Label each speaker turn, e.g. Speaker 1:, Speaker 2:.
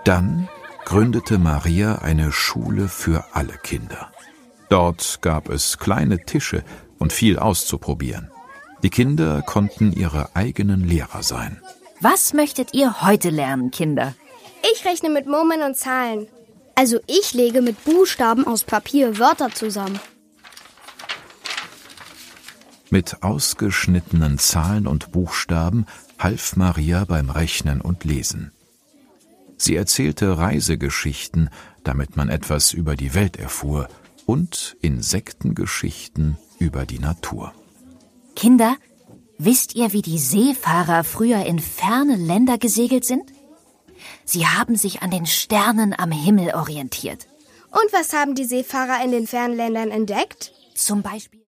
Speaker 1: Dann gründete Maria eine Schule für alle Kinder. Dort gab es kleine Tische und viel auszuprobieren. Die Kinder konnten ihre eigenen Lehrer sein.
Speaker 2: Was möchtet ihr heute lernen, Kinder?
Speaker 3: Ich rechne mit Murmeln und Zahlen. Also ich lege mit Buchstaben aus Papier Wörter zusammen.
Speaker 1: Mit ausgeschnittenen Zahlen und Buchstaben half Maria beim Rechnen und Lesen. Sie erzählte Reisegeschichten, damit man etwas über die Welt erfuhr, und Insektengeschichten über die Natur.
Speaker 2: Kinder, wisst ihr, wie die Seefahrer früher in ferne Länder gesegelt sind? Sie haben sich an den Sternen am Himmel orientiert.
Speaker 3: Und was haben die Seefahrer in den fernen Ländern entdeckt?
Speaker 2: Zum Beispiel